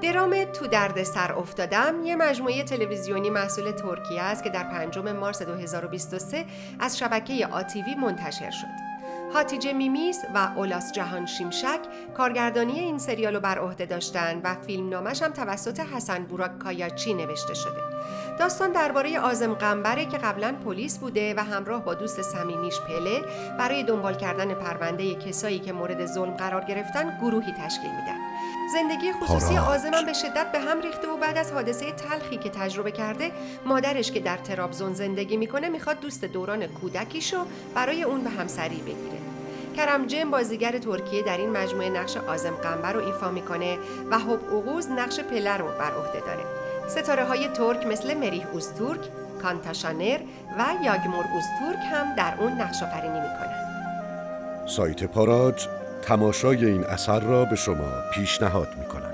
درام تو دردسر افتادم یه مجموعه تلویزیونی محصول ترکیه است که در 5 مارس 2023 از شبکه آتیوی منتشر شد. هاتیجه میمیز و اولاس جهان شیمشک کارگردانی این سریال رو بر عهده داشتن و فیلمنامه‌ش هم توسط حسن بوراک کایاچی نوشته شده. داستان درباره عاظم قنبره که قبلا پلیس بوده و همراه با دوست صمیمیش پله برای دنبال کردن پرونده کسایی که مورد ظلم قرار گرفتن گروهی تشکیل میدن. زندگی خصوصی عاظم هم به شدت به هم ریخته و بعد از حادثه تلخی که تجربه کرده، مادرش که در ترابزون زندگی میکنه میخواد دوست دوران کودکیشو برای اون به همسری بگیره. کرم جم بازیگر ترکیه در این مجموعه نقش عاظم قنبر رو ایفا میکنه و هوب اوغوز نقش پله رو بر عهده داره. ستاره‌های ترک مثل مریح اوزتورک، کانتا شانر و یاگمور اوزتورک هم در اون نقش آفرینی میکنن. سایت پاراج تماشای این اثر را به شما پیشنهاد می‌کند.